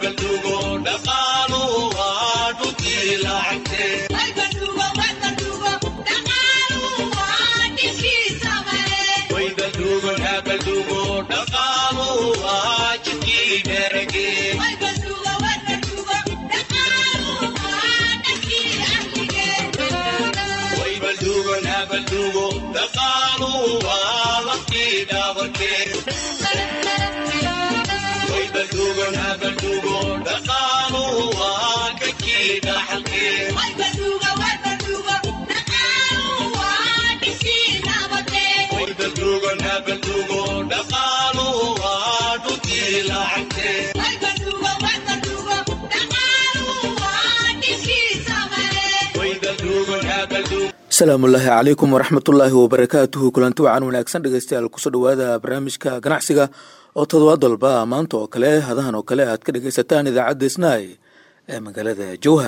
asalaamullaahi calaykum waraxmatullaahi wabarakaatuhu. kulanti wacan wanaagsan dhegeystayaal kusoo dhawaada barnaamijka ganacsiga oo toddobaad walba maanta oo kale hadahan oo kale aad ka dhegeysataan idaacadda isnaay ee magaalada jowhar.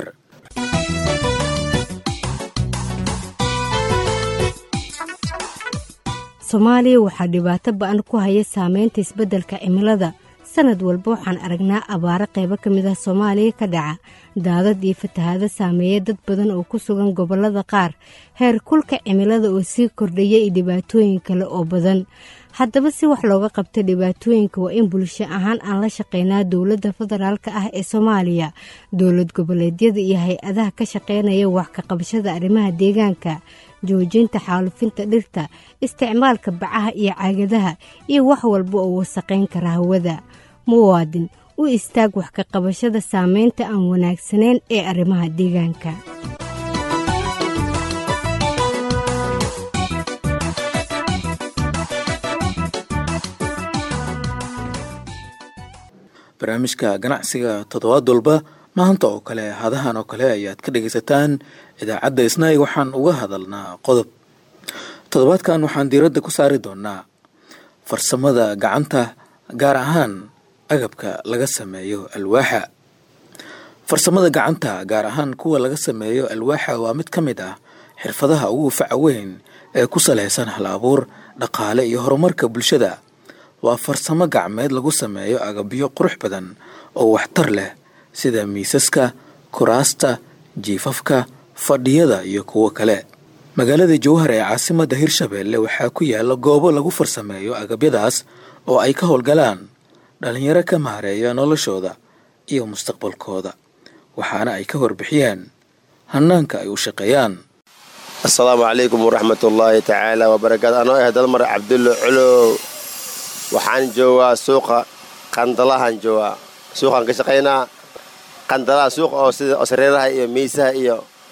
soomaaliya waxaa dhibaato ba-an ku haya saameynta isbeddelka cimilada. sanad walba waxaan aragnaa abaaro qaybo ka mid ah soomaaliya ka dhaca, daadad iyo fatahaado saameeya dad badan oo ku sugan gobollada qaar. heer kulka cimilada oo sii kordhaya iyo dhibaatooyin kale oo badan. haddaba si wax looga qabto dhibaatooyinka waa in bulsho ahaan aan la shaqeynaa dowladda federaalka ah ee soomaaliya, dowlad goboleedyada iyo hay-adaha ka shaqeynaya wax ka qabashada arrimaha deegaanka, joojinta xaalufinta dhirta, isticmaalka bacaha iyo caagadaha iyo wax walba oo wasaqayn kara hawada. muwaadin u istaag wax ka qabashada saameynta aan wanaagsanayn ee arrimaha deegaanka. barnaamijka ganacsiga toddobaad walba maanta oo kale hadahan oo kale ayaad ka dhegeysataan idaacadda isnaay. waxaan uga hadalnaa qodob. toddobaadkan waxaan diiradda ku saari doonaa farsamada gacanta, gaar ahaan agabka laga sameeyo alwaaxa. farsamada gacanta, gaar ahaan kuwa laga sameeyo alwaaxa, waa mid ka mid ah xirfadaha ugu faca weyn ee ku salaysan hal abuur, dhaqaale iyo horumarka bulshada. waa farsamo gacmeed lagu sameeyo agabyo qurux badan oo waxtar leh sida miisaska, kuraasta, jiifafka, fadhiyada iyo kuwo kale. magaalada jowhar ee caasimadda hirshabeelle waxaa ku yaala goobo lagu farsameeyo agabyadaas oo ay ka howlgalaan dhalinyaro ka maareeya noloshooda iyo mustaqbalkooda, waxaana ay ka warbixiyeen hanaanka ay u shaqeeyaan. asalaamu calaykum waraxmatullaahi tacaala wabarakaatu. anoo ah dalmar cabdulle culow, waxaan joogaa suuqa qandalahan joogaa. suuqaan ka shaqaynaa qandalaha, suuqa oo sida sareeraha iyo miisaha iyo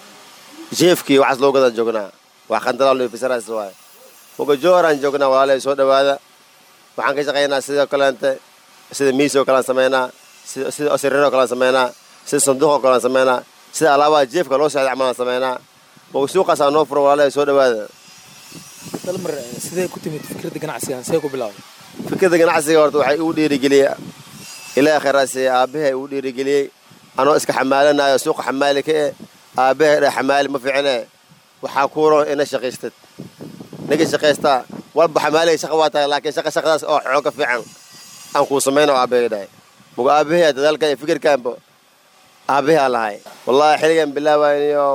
jeefkii waxaas loo gadan joognaa. wax qandalaha loo ifisanays waay. muga jowharaan joognaa, walaalay soo dhawaada. waxaan ka shaqaynaa sidoo kaleente sida miis oo kalean samaynaa, sida sareero kalean samaynaa, sida sanduuq oo kalean samaynaa, sida alaabaha jeefka loo socda camalaan samaynaa. muga suuqaasaa noo furo, walaalay soo dhawaada. dalmar, sidee ku timid fikradda ganacsiga? see ku bilaaway? fikradda ganacsiga horta waxay igu dhiirigeliyey ilaahay khayraasiye, aabbahay igu dhiirigeliyey. anoo iska xamaalanayo suuqa xamaali ka e, aabbahay dha xamaali ma fiicine, waxaa kuuro ina shaqaystad. ninka shaqaystaa walba xamaalay shaqa waa tahay, laakiin shaqadaas oo xooga fiican aan kuu samayno aabbahay dhahay. muga aabbahay dadaalka iyo fikirkaanba aabbahay aan lahay. wallaahi xilligan bilaabayniyo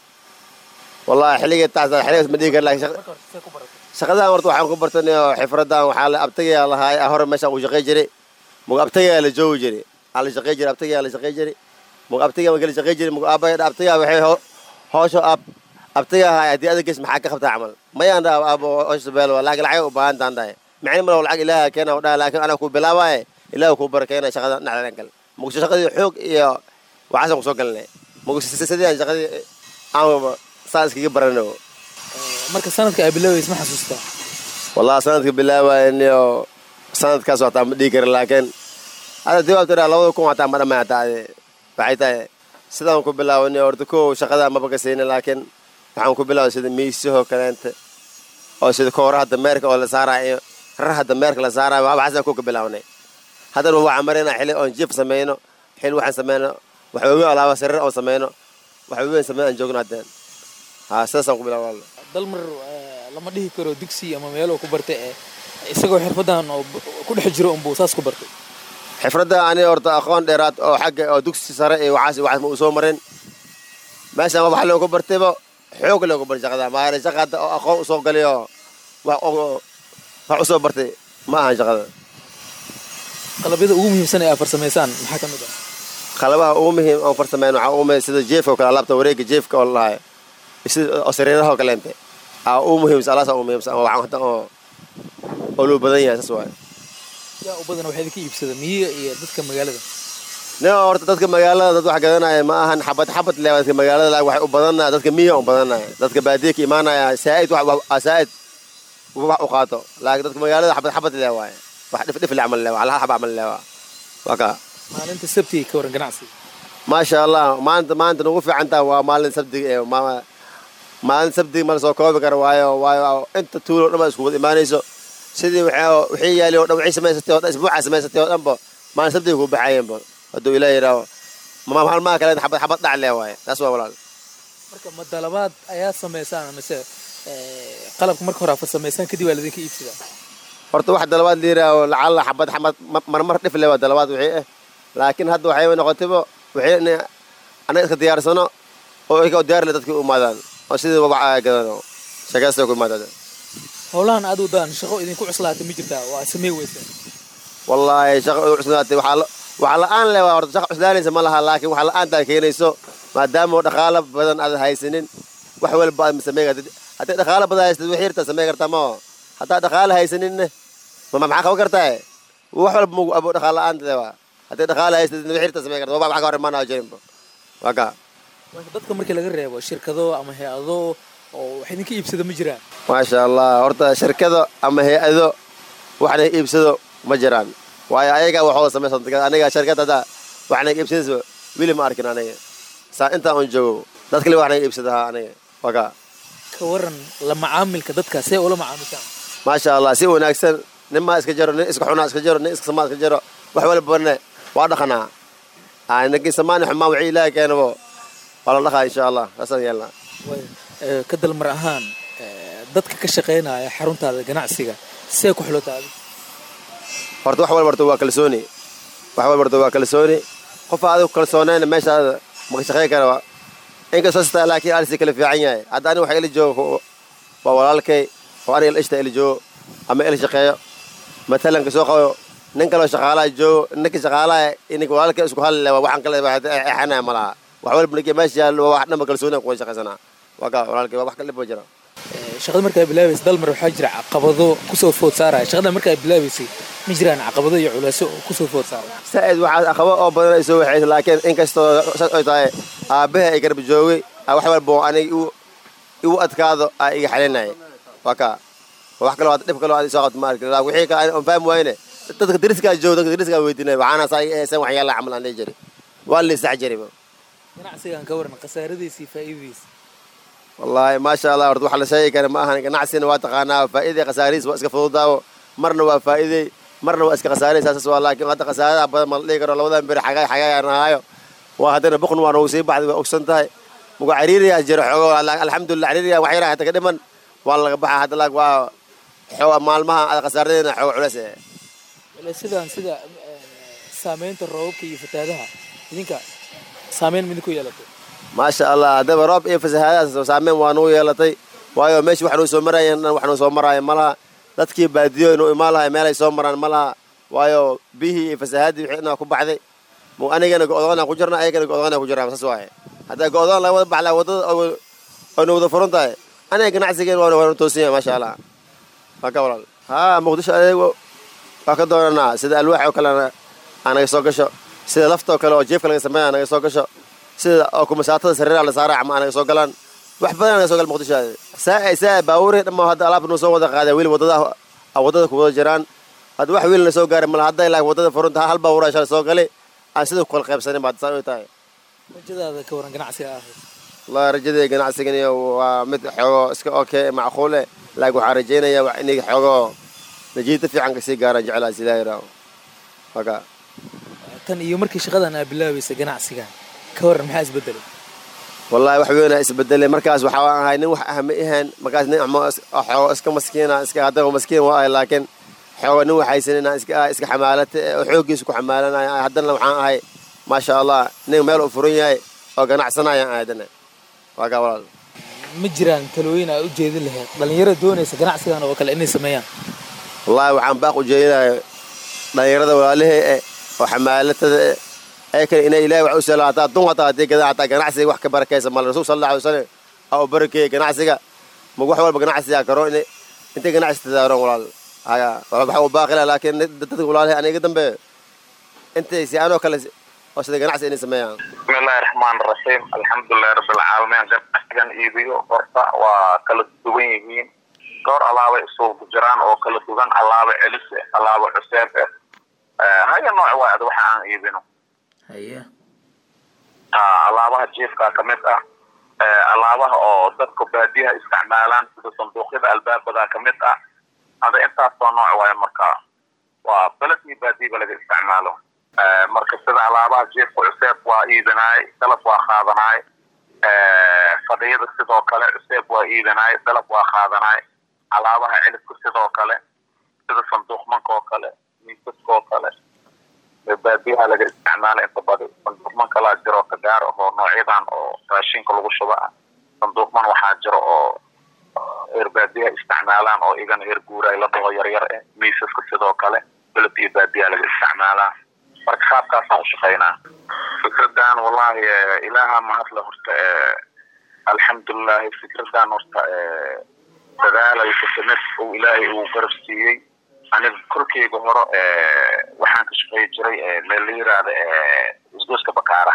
wallaahi xilligii taasaan xilligaas ma dhihi kar, laakiin shaqadan horta waxaan ku bartanayo xifradan waxaa la abtagayaa lahaay. hore meeshaan ku shaqay jiray, muga abtagayaa la joogi jiray, aa la shaqay jiray, abtagayaa la shaqay jiray, muga abtagayaa ma kala shaqay jiray. muga aabbahay dha abtagayaa waxay hoosho abtagayaa haay haddii adagiis maxaa ka qabtaa camal mayaan dha aabo hoosho beel waa, laakiin lacag u baahan taan dhahay. micni malo lacag ilaaha keena dhaha, laakiin anaa ku bilaabaaye ilaaha kuu barakeena shaqada dhacdan kale. muga shaqadii xoog iyo waxaasaan kusoo galinay. muga sidii aan shaqadii aan saa iskaga barano. marka sanadka ay bilaabays ma xasuustaa? wallahi sanadka bilaabayniyo sanadkaas waxtaa ma dhihi kara, laakiin hadda jawaabta dhaa 2000 waxtaa ma dhammaan hataa waxay tahay sidaan ku bilaawani. horta kow shaqadaa maba ka saynin, laakiin waxaan ku bilaaway sida miisahoo kaleente oo sida kooraha dameerka oo la saaraayo, raraha dameerka la saaraayo, waxba xasan ku ka bilaawnay. haddana waxaan maraynaa xilli oon jiif samayno, xilli waxaan samayno wax waaweyn alaaba sariir oon samayno, wax waaweyn sameyn aan joogno haddeen. sidaasaan ku bilaaway. dalmar, lama dhihi karo dugsi ama meelo ku bartay isagoo xirfadan oo ku dhex jiro unbuu saas ku bartay. xifradda ani horta aqoon dheeraad oo xagga oo dugsi sare iyo waxaas ma u soo marin meeshaan wax loogu bartayba xoog loogu bar shaqada maana shaqada oo aqoon u soo galiyo wax u soo bartay ma aha shaqada qalabyada ugu muhiimsan ee farsameysaan maxaa ka mid ah qalabaha ugu muhiim oo farsameyn waxa uu sida jeefka kala laabta wareega jeefka oo lahaay sida sariiraha kale inta ugu muhiimsan alaasa ugu muhiimsan waxa oo loo badan yahay saas waay yaa u badan waxay ka iibsada miyiga iyo dadka magaalada horta dadka magaalada dad wax gadanaya ma ahan xabad leewadka magaalada waxay u badanaa dadka miyiga u badanaya dadka baadiye ka imaanaya saa'id wax u qaato laakiin dadka magaalada xabad leewaay wax dhif la amal leewaay hal xab amal leewaay waka maalinta sabtiga ka waran ganacsi ma sha Allah maanta ugu fiicantaa waa maalin sabtiga ee maalin sabtiga ma soo koobi karo waayo inta tuulo dhama isku wada imaanayso sidii wixii yaali oo dhan wixii samaysatay oo isbuuca samaysatay oo dhanba maalin sabtiga ku baxayeenba haduu ilaahay yiraahdo maalmaha kale xabad dhac leewaay taas waa walaal marka madalabaad ayaa sameysaan mise qalabka marka hore farsameysaan kadib waa ladinka iibsadaa horta wax dalabaad liiraayo lacala xabad marmar dhif leewa dalabaad wixii laakiin hadda waxay noqotayba wixii anaga iska diyaarsano oo iyaga diyaar leh dadkii u imaadaan oo sidii waxa gadano shaqaysta ku imaadaan howlahan aad u daan shaqo idinku cuslaatay ma jirtaa waa samee weysay wallahi shaqo cuslaatay waxa la'aan leh waa horta shaqo cuslaanaysa ma laha laakiin waxa la'aanta keenayso maadaama dhaqaale badan aad haysanin wax walba aad sameeyay hadda dhaqaale badan haysatid wixii irta sameey kartaa ma hadda dhaqaale haysanin ma maxaa qaban kartaa wax walba ma abo dhaqaale la'aanta leh hadda dhaqaale haysatid wixii irta sameey kartaa wax ka hor imaanaa jirinba waka dadka markii laga reebo shirkado ama hay'ado oo wax idinka iibsado ma jiraan ma sha Allah horta shirkado ama hay'ado waxna iibsado ma jiraan waayo ayaga waxoo sameeysan aniga shirkadda waxna iibsado wili ma arkin aniga saa inta aan joogo dadka le waxna iibsada aniga waka ka waran la macaamilka dadka see ula macaamishaan ma sha Allah si wanaagsan nima iska jaro nin iska xunaa iska jaro nin iska samaa iska jaro wax walba waa dhaqanaa aanagi samaan xumaa wixii ilaahay keenabo wala dhaqaa insha Allah asan yeelna ka dalmar ahaan dadka ka shaqeynaya xaruntaada ganacsiga see ku xulootaada horta wax walba waa kalsooni qof aad ku kalsoonayna meeshaada ma ka shaqeyn karo in ka soo laakiin aan si kala fiican yahay hadda aniga waxa ila joogo waa walaalkay oo aniga ishta ila joogo ama ila shaqeeyo matalan ka soo qabo nin kale shaqaalaha joogo ninka shaqaalaha inka walaalkay isku hal leh waxaan kale xanaa malaha wax walba ninka meesha wax dhanba kalsooni ku shaqeysana waka walaalkay wax kale boo jira shaqada markaa bilaabaysay dalmar waxaa jira caqabado ku soo food saaraya shaqada markaa bilaabaysay ma jiraan caqabado iyo culayso ku soo food saaraya saa'id waxa caqabado oo badan ay soo waxay laakiin inkastoo ay tahay aabaha ay garab joogay wax walba aniga igu adkaado ay iga xalinay waka wax kale waa dhib kale oo soo qabto ma arkin wixii ka aan faham wayne dadka dariska jooga dadka dariska weydiinay waxaana san waxyaalaha camal aan jiri waa la isajariba ganacsigan ka waran qasaaradiisa faa'iidadiisa والله ما شاء الله ورد وحلا شيء كان ما أهنا نعسين واتقانا فائدة قساريس واسك فضاو مرنا وفائدة مرنا واسك قساريس أساس والله كم هذا قسارة بدل ما ليك الله وذا بير حاجة أنا هايو وهذا بقن وأنا وسيب بعد أقسنتها مو عريري يا جرح الحمد لله عريري وحيرة تقدما والله بح هذا لك وحوا مال ما على قسارتنا حوا علسة سيدا سامين الروب كيف تهدها إنك سامين منكو يلاتو ما شاء الله هذا راب فسهاد سامين وانو يلاتي waayo meesh waxnu soo marayeen malaha dadkii baadiyo inuu imaalahay meel ay soo maraan malaha waayo bihi fasahaadi wixina ku baxday mu anigana go'doona ku jirna ayagana go'doona ku jiraan saas waaye hada go'doon la wada baxla wadada oo wada furantahay aniga ganacsigeena waa toosiyay ma sha Allah maka walaal muqdisho adeego waa ka doonana sida alwaax oo kale anaga soo gasho sida lafto kale oo jeefka laga sameeyo anaga soo gasho sida oo kumasaatada sariiraha la saaray ama anaga soo galaan wax badan anaga soo gal muqdisho saa baawure dhamo hada alaab noo soo wada qaaday wili wadada ku wada jiraan hada wax wiilna soo gaaray mal hada ilaa wadada furunta hal baawura shalay soo galay aan sida ku kala qaybsanin baad soo tahay rajadaada ka waran ganacsiga la rajada ganacsiga waa mid xogo iska okay macquul laakiin waxa rajeynaya wax inay xogo najiita fiican ka sii gaaran jecelaas ilaahay raaw waga tan iyo markii shaqadan ay bilaabaysay ganacsiga ka waran maxaa isbedelay والله وحوينا اسبدل مركز وحوان هاي نوح أهم إهان مركز نعمة حو اسك مسكينة اسك هذا هو مسكين واي لكن xooga nin waxaysanina iska xamaalata oo xoogiisa ku xamaalanaya haddana waxaan ahay maasha allah nin meel u furan yahay oo ganacsanaya aadana waaga walaal ma jiraan talooyin ay u jeedin lahayd dhalinyarada doonaysa ganacsigan oo kale inay sameeyaan wallahi waxaan baaq u jeedinayaa dhalinyarada walaalahay oo xamaalatada ay kale inay ilaahay wax u salaataa dunta hadii ganacsiga wax ka barakaysa mal rasuul sallallahu alayhi wasallam oo barakay ganacsiga ma wax walba ganacsiga karo inta ganacsiga daaron walaal haga waxa uu baaqila laakiin dadka walaalahay aniga dambe inta si aanoo kale oo sida ganacsi inay sameeyaan bismillahir rahmanir rahiim alxamdulillahi rabbil caalamiin ganacsigan iibiyo horta waa kala duwan yihiin door alaaba isugu jiraan oo kala duwan alaaba celis alaaba cusub haya nooc waad waxa aan iibino haya alaabaha jiifka kamid ah alaabaha oo dadka baadiyaha isticmaalaan sida sanduuqyada albaabada kamid ah hada intaas oo nooc waay marka waa balasi baadiyaha laga isticmaalo marka sida alaabaha jiifka cusub waa iibinaay dalab waa qaadanaay fadhiyada sidoo kale cusub waa iibinaay dalab waa qaadanaay alaabaha cilibka sidoo kale sida sanduuqmanka oo kale miisaska oo kale baadiyaha laga isticmaalo inta badan sanduuqmanka la jiro ka gaar oo noocyadan oo raashinka lagu shuba sanduuqman waxaa jiro oo baadiyaha isticmaalaan oo igan heer guuray la dhaho yar miisaska sidoo kale bilad iyo baadiyaha laga isticmaalaa marka qaabkaasaan u shaqeynaa fikradan wallahi ilaaha mahadla horta alxamdulillah fikradan horta dadaalay kusamid oo ilaahay uu garabsiiyey aniga kulkeyga hore waxaan ka shaqeey jiray meel la yiraahdo isgooska bakaara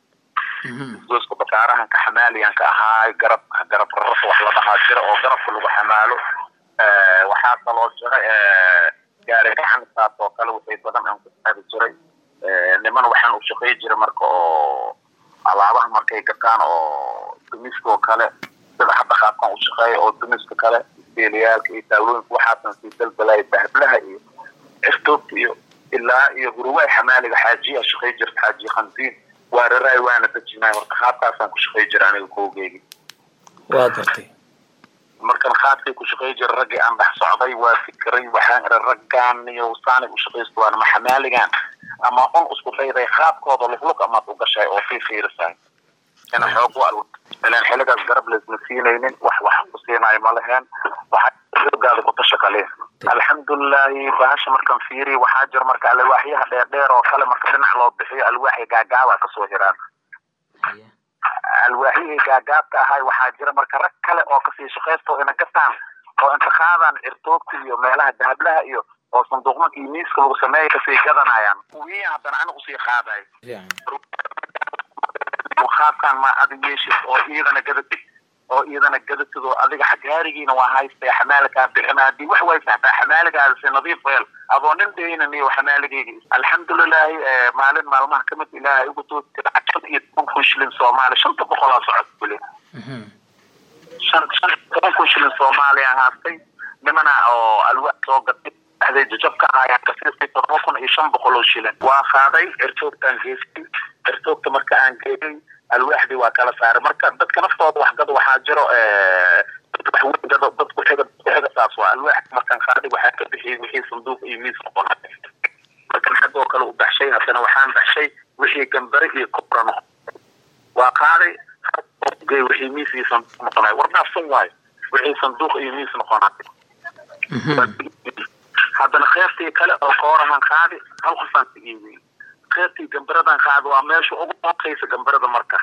isgooska bakaarahan ka xamaaliyan ka ahaa garab raraf wax la dhahaa jira oo garabka lagu xamaalo waxaa kaloo jira gaari gacan saas oo kale waxay badan aan ku qaadi jiray niman waxaan u shaqeey jiray marka oo alaabaha markay gataan oo dumiska kale sida hadda qaabkan u shaqeeyo oo dumiska kale beeliyaalka iyo taawooyinka waxaasan si dalbalay bahblaha iyo irtoobta iyo ilaa iyo gurwaay xamaaliga xaajiya shaqeey jirta xaaji khantiin waa raray waana tajinay marka qaabkaasaan ku shaqeey jiray aniga koogeygi waa gartay markan qaabkay ku shaqeey jiray ragii aan dhex socday waa fikray waxaan raggaan iyo saani u shaqeeysto waa ma xamaaligan ama on isku dayday qaabkooda luqluq ama u gashay oo fiirsay أنا حقوق لأن حلقة قرب للمسينين وح حسين مالهن وحاجة بتشك عليه الحمد لله بهاش مركن فيري وحاجر مرك على الواحية دير وكلام مركن على الضحية الواحي جاجا كسوهران الواحية جاجا هاي وحاجر مرك ركلة أو كسي شخصته إنك كستان أو أنت خاذن ارتوك يوم لها ذهب لها يو أو صندوقك يميس كل سماية كسي كذا نايم وهي عبارة عن قصي خاذي وخاف كان ما أديش أو إذا نجدت ذو أديك حجاريين وهاي حمالك بحنا دي وحوي حمالك هذا نظيف ويل أظن أنتين إني وحمالك الحمد لله معلن مع المحكمة إلهي يقولوا تبعت يتكون شلين صومالي شنط بخلاص عد بلي شنط تكون شلين صومالي هاستي لمنا أو الوقت وقت هذا جبك هاي كثير في تطبقون إيشان بخلو شلين وخاذي ارتوب تنجيسي ارتوب تمركا أنجيسي الواحد وكالة صار مركز بدك نفطر واحد وحاجره تحول بدك حاجة ساسوا الواحد مركز خارج وحاجة بحي صندوق يمين صقنا مركز حد وكله بحشي هسنا وحان بحشي وحي جنبري كبرنا وقاري جاي وحي ميس في صندوق مقنع ورنا صواي وحي صندوق يمين صقنا هذا خيرتي كلا قارة من خارج هل خصنا تجيبين خيرتي جنبردان خاض واميشو ugu qeysa gambarada marka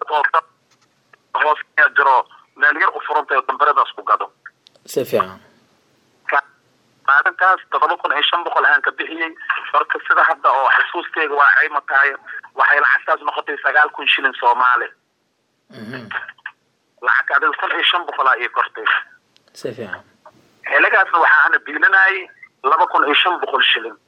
hoos ka jiro meel yar u furantay gambaradaas ku gado si fiican maalintaas 7500 aan ka bixiyay marka sida hadda oo xasuustayga waa ay mataay waxay lacagtaas noqotay 9000 shilin Soomaali lacag aad 1500 ay kortay si fiican xilligaas waxaan biilinay 2500 shilin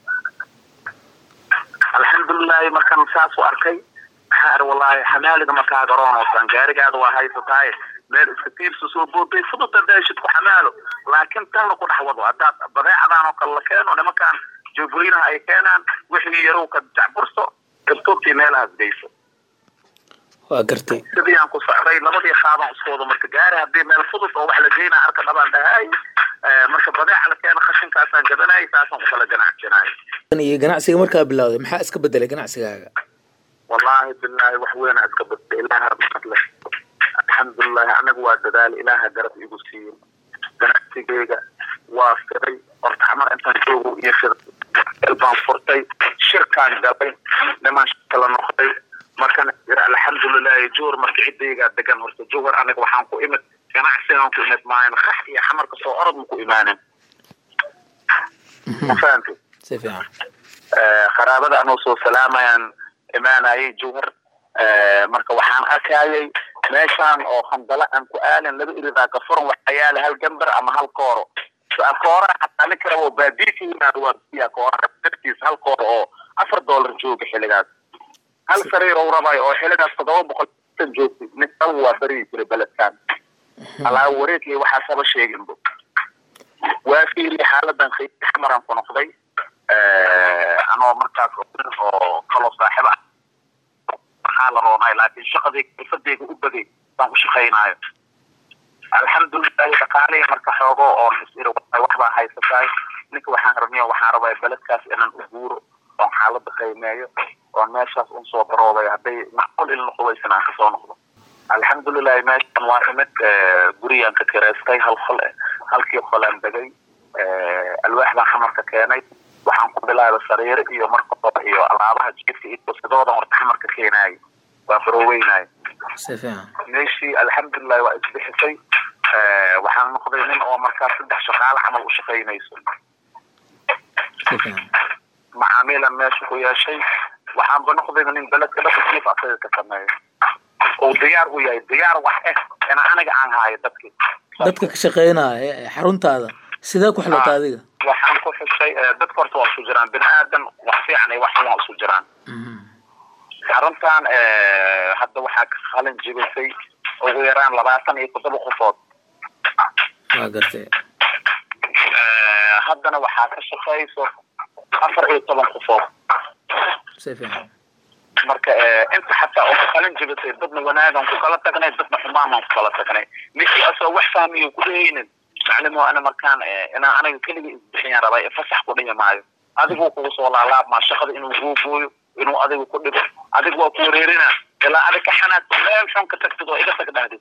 الحمد لله مركان ساس واركي حار والله حمالي ما كاغرون وكان غاريغاد waa haysataa meel iskatiir soo boobay fudud daashid ku xamaalo laakiin tan ku dhaxwado hadaad badeecadaan oo kala keeno nimankan joogriina ay keenaan wixii yarow ka jacburso irtoobtii meelahaas deyso waa gartay sidii aan ku socday labadii qaadan iskoodo marka gaari hadii meel fudud oo wax la geeyna arka dhabaan dhahay marka badeeca la keeno khashinkaasaan gadanayay taasaan ku kala ganacsanayay iyo ganacsiga markaa bilowday maxaa iska bedelay ganacsigaaga wallaahi billaahi wax weyn iska bedelay ilaaha rahmatle alxamdulillahi anagu waa dadaal ilaaha garab igu siiyey ganacsigayga waa firay horta xamar intaan joogo iyo shir baan furtay shirkaan galay niman kala noqday markan alxamdulillahi joor marka cidayga degan horta jowhar aniga waxaan ku imid ganacsigan ku imid maayn khax iyo xamarka soo orod ma ku imaanin fahanti si fiican qaraabada anoo soo salaamayaan imaanayay jowhar marka waxaan arkayay meeshaan oo khandala aan ku aalan laba iridaa ka furan waxyaala hal gambar ama hal kooro koora hataa nin kale oo baadiiki inaad waa biya koora dartiis hal kooro oo $4 jooga xiligaas hal sariir oo rabay oo xiligaas 700 joogtay nin kale waa bari jiray baladkan ala wareegay waxa saba sheegin bo waa fiiri xaaladan xamaran ku noqday anoo markaas oo kala saaxiib ah xaal roonay laakiin shaqadii xirfadeyga u bagay baan ku shaqeynaayo alxamdulillahi dhaqaalay marka xoogo oo isir waxba haysatay ninka waxaan rabaa baladkaas inaan u guuro oo xaaladda qiimeeyo oo meeshaas u soo barooday haday macquul in noqoysan ka soo noqdo alxamdulillahi meeshan waa imid guriyan ka kireystay halkii qolaan degay alwaax baan xamarka keenay waxaan ku bilaabay sariir iyo markaba iyo alaabaha jiifka iyo sidooda horta xamarka keenay waa barooweynay si fiican meeshii alxamdulillahi waa isbixisay waxaan noqday nin oo markaas 3 shaqaale camal u shaqeynayso si fiican macaamiil meesha ku yeeshay waxaan noqday nin baladka dhaqaatiif asaga ka sameeyo oo diyaar u yahay diyaar wax in aniga aan haayo dadka ka shaqeynaya xaruntaada sidee ku xilata adiga waxaan ku xushay dadka horta waa isku jiraan bini'aadan wax fiican iyo wax xun waa isku jiraan xaruntan hadda waxaa ka qalin jibisay ugu yaraan 27 qofood waa gartay haddana waxaa ka shaqeyso 14 qofood si fiican marka inta xataa oo qalin jibisay dadna wanaagan ku kala tagnay dadna xumaan ku kala tagnay ninkii asoo wax fahmiyo ku leeynin maclumo ana markaan ina aniga kaliya isbixin rabay fasax ku dhimaayo adigu ku soo laalaab ma shaqada inuu gooyo inuu adigu ku dhibo adigu waa ku wareerina ilaa adiga xanaad meel xun ka tagto iga tagdaadid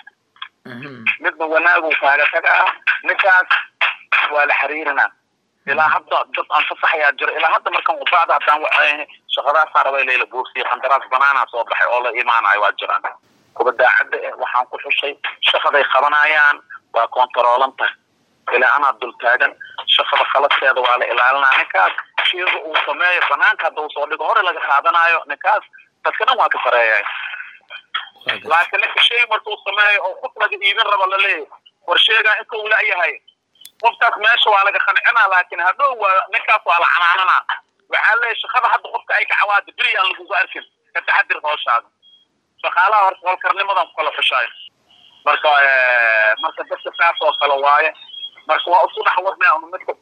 midna wanaagu kaaga taga ninkaas waa la xiriirina ilaa hadda dad aan fasaxaya jiro ilaa hadda markaan u baad hadaan shaqadaas rabay leela boorsi qandaraas banaana soo baxay oo la iimaanayo waa jiraan kuba daacad waxaan ku xushay shaqaday qabanayaan waa kontaroolanta ilaa ana dul taagan shaqada khaladkeeda waa la ilaalinaa ninkaas shaqada uu sameeyo banaanka hadda uu soo dhigo hore laga qaadanayo ninkaas dadkana waa ka sareeyay laakiin ninka shay markuu sameeyo oo qof laga iibin rabo la leeyahay war sheega inta uu leeyahay qofkaas meesha waa laga qancinaa laakiin hadhow waa ninkaas waa la canaanana waxaa leeyahay shaqada hadda qofka ay ka cawaado beri aan lagu arkin ka taxadir hawshaada shaqaalaha horta howlkarnimadan ku kala xushaay marka dadka saas oo kale waaye marka waa usoo dhaxwadnaa oo mid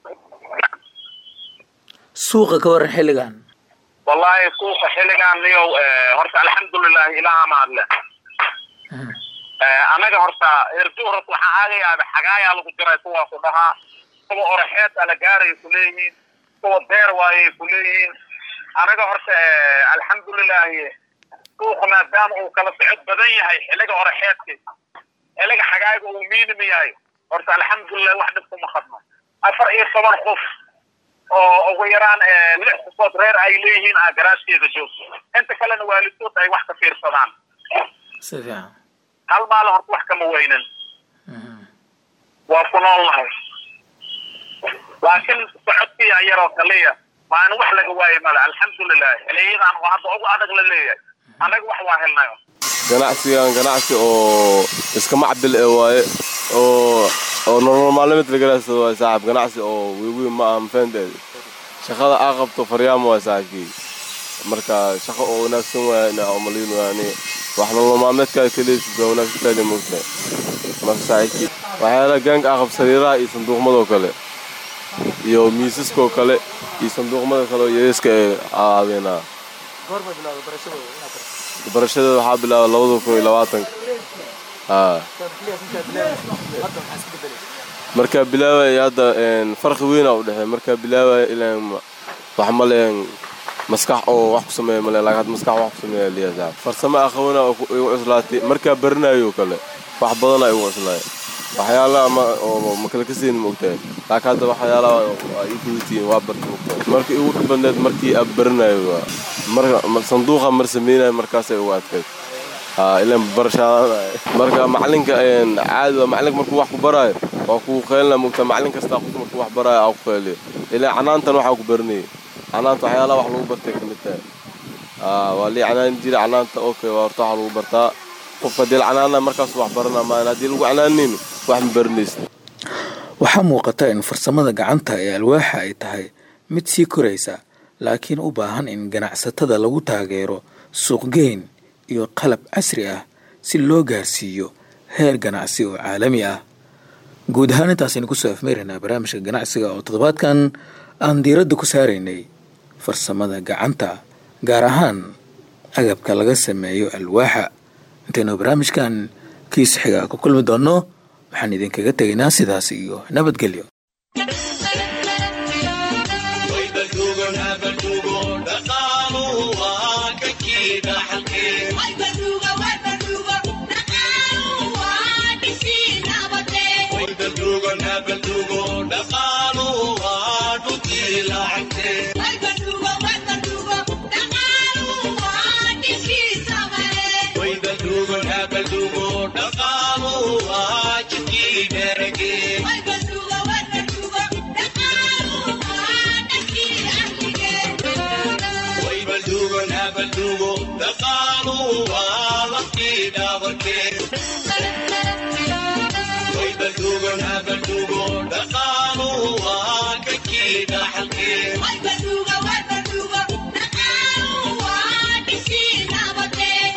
suuqa ka waran xilligan wallahi suuqa xilligan iyo horta alxamdulillaah ilaaha ma adle anaga horta irduur waxa aagaya xagaaya lagu diray kuwa ku dhahaa kuwa oraxeed ala gaaray ku leeyihiin kuwa beer waaye ku leeyihiin anaga horta alxamdulillaah suuqa maadaama uu kala socod badan yahay xilliga oraxeedka xilliga xagaayga uu miinimi yahay horta alxamdulillaah wax dhib kuma khadno 14 qof oo ugu yaraan 6 qofood reer ay leeyihiin garaashkeeda joogto inta kalena waalidood ay wax ka fiirsadaan si fiican hal maal horta wax kama weynan waa ku noolahay laakiin socodkii ayaroo kaliya maan wax laga waayay mala alxamdulillaah ilaydan oo hadda ugu adag la leeyahay anaga wax waa helnayo ganacsi oo iska macbil waaye oo nolol maalmeed laga raasado waa saaxib ganacsi oo weyn ma aan fahantay shaqada aqabto faryaamo waa saaxiib marka shaqo oo wanaagsan waa ina umaliin waani wax nolol maalmeedka kaliya oo wanaagsan moogta marka saaxiib waxyaala gang aqab sariiraha iyo sanduuqmada kale iyo miisaska kale iyo sanduuqmada kale oo yeeska aabeena goorma bilaawday barashada waxaa bilaabay 2020 marka bilaaway hadda farqi weyn u dhaxay marka bilaaway ilaa wax ma leen maskax oo wax ku sameeyo ma leen laakiin maskax wax ku sameeyo liyaa farsamo aqoona oo cuslaatay marka barnaayo kale wax badan ay u cuslaay waxyaalaha oo ma kala kaseen moogtay laakiin hadda waxyaalaha ay ku yihiin waa bartay markii ugu dhibaneed markii ab barnaayo marka sanduuqa mar sameeyay markaas ay u adkayd ilan barashada marka macalinka caadi macalin markuu wax ku baraayo oo ku qeylna moogtay macalin kasta markuu wax baraayo oo qeylay ilaa canaantan waxa ku barnay canaanta waxyaalaha wax lagu bartay kamid tahay wali canaan jira canaanta okay warta waxa lagu bartaa qofka dil canaana markaas wax barana ma hadii lagu canaanin wax ma barnaysid waxaa muuqata in farsamada gacanta ee alwaaxa ay tahay mid sii koraysa laakiin u baahan in ganacsatada lagu taageero suuqgeyn iyo qalab casri ah si loo gaarsiiyo heer ganacsi oo caalami ah guud ahaan intaasaynu kusoo afmeeraynaa barnaamijka ganacsiga oo toddobaadkan aan diiradda ku saaraynay farsamada gacanta gaar ahaan agabka laga sameeyo alwaaxa intaynu barnaamijkan kiis xiga ku kulmi doonno waxaan idinkaga tegaynaa sidaas iyo nabadgelyo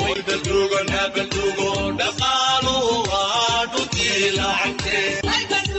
Bye.